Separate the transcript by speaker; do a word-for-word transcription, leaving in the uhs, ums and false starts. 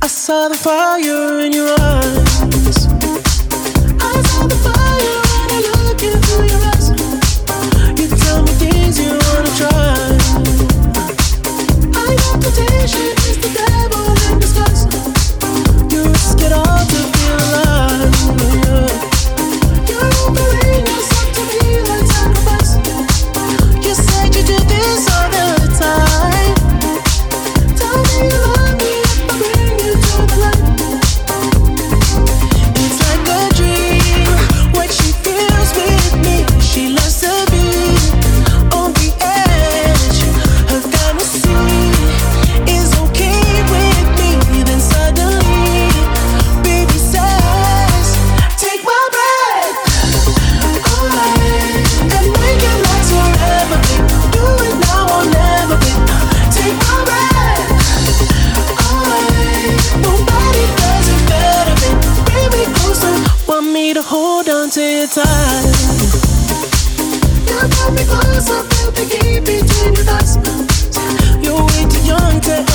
Speaker 1: saw the fire in your eyes. I saw the fire when I look into your eyes. You tell me things you wanna try. I got temptation, it's the devil in disguise. You risk it all to feel alive. Yeah. You're offering yourself to me like sacrifice. You said you do this all the time. Tell me you love me if I bring you to the light. It's like a dream what she feels with me. She loves to be on the edge. Her fantasy is okay with me. Then suddenly, baby says, take my breath away and make it last forever, babe. Do it now or never, babe. Take my breath away. Nobody does it better, babe. Bring me closer, want me to hold on to your tight. You got me closer, feel the heat between your thighs. You're way too young to